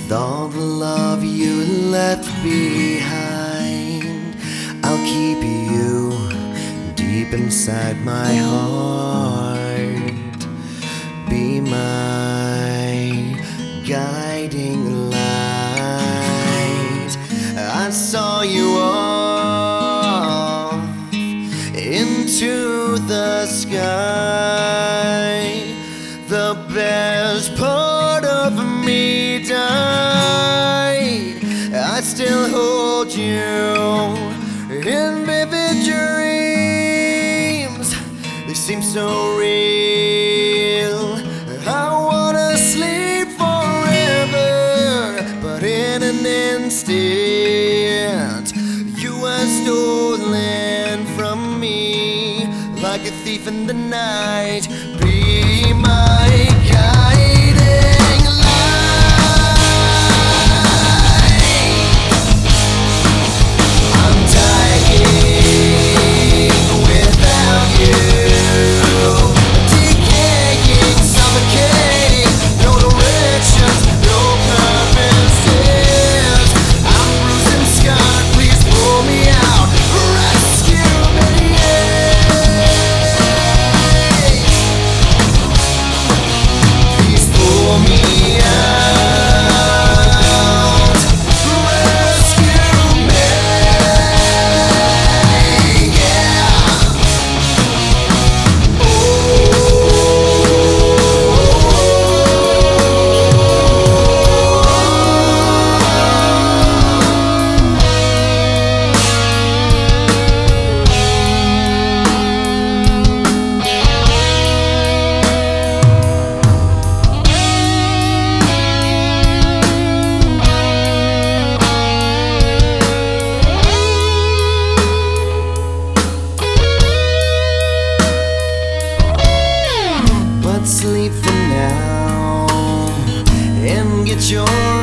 With all the love you left behind, I'll keep you deep inside my heart. Be my guiding light. I saw you off into the sky. The best part of me died. I still hold you in vivid dreams. They seem so real. I wanna sleep forever, but in an instant you were stolen from me like a thief in the night. Be my guiding light. I'm dying without you, decaying, suffocating, no directions, no purposes. I'm bruised and scarred, please pull me out, rescue me. Please pull me out, rescue me. Yeah. But sleep for now and get your